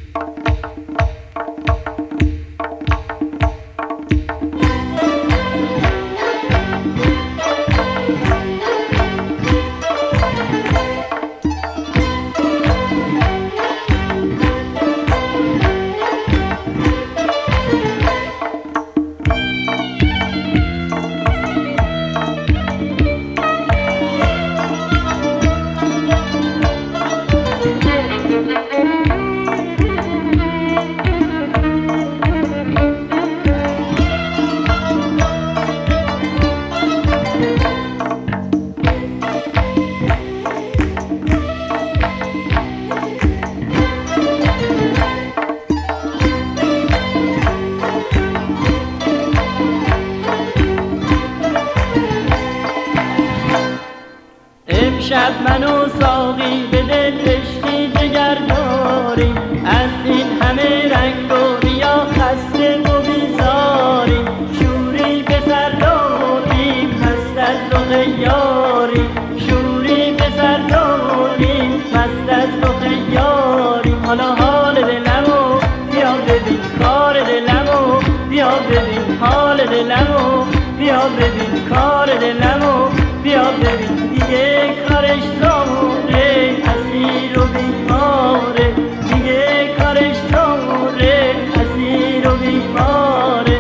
امشب من و ساقی به دل عشقی جگر داریم، از این همه رنگ و ریا خسته و بیزاریم. شوری به سر داریم مست از رخ یاریم، شوری به سر داریم مست از رخ یاریم. حالا حال دلمو بیا ببین کار دلمو، بیا ببین حال دلمو، بیا ببین کار دلمو، بیا ببین دیگه کارش زاره اسیر و بیماره، دیگه کارش زاره اسیر و بیماره.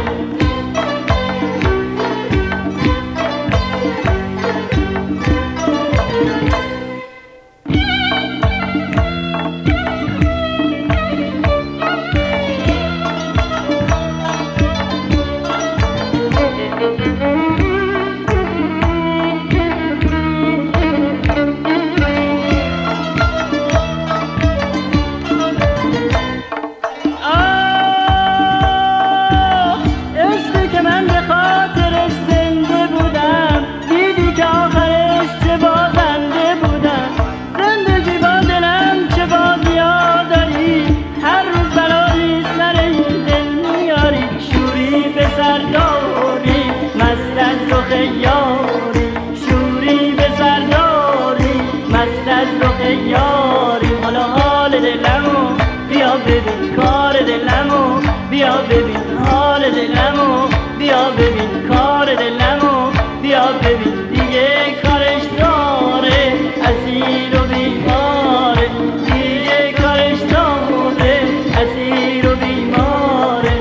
شوری به سر داری مست از رخ یاری. حالا حال دلمو بیا ببین کار دلمو، بیا ببین حال دلمو، بیا ببین کار دلمو، بیا ببین دیگه کارش داره اسیر و بیماره، دیگه کارش داره اسیر و بیماره.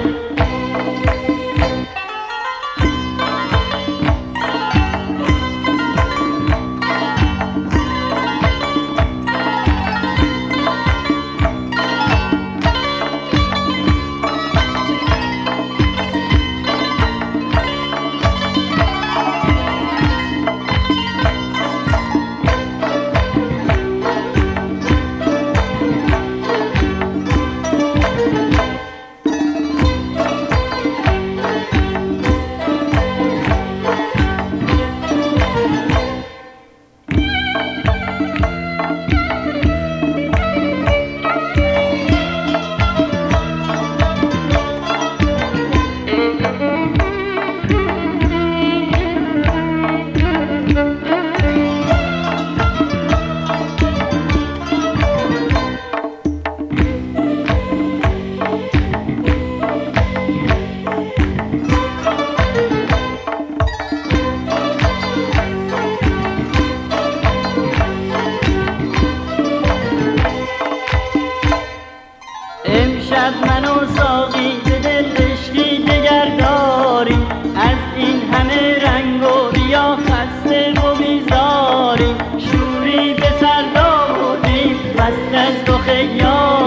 امشب من و ساقی به دل عشقی دگر داریم، از این همه رنگ و ریا خسته و بیزاریم. شوری به سر داریم مست از رخ یاریم.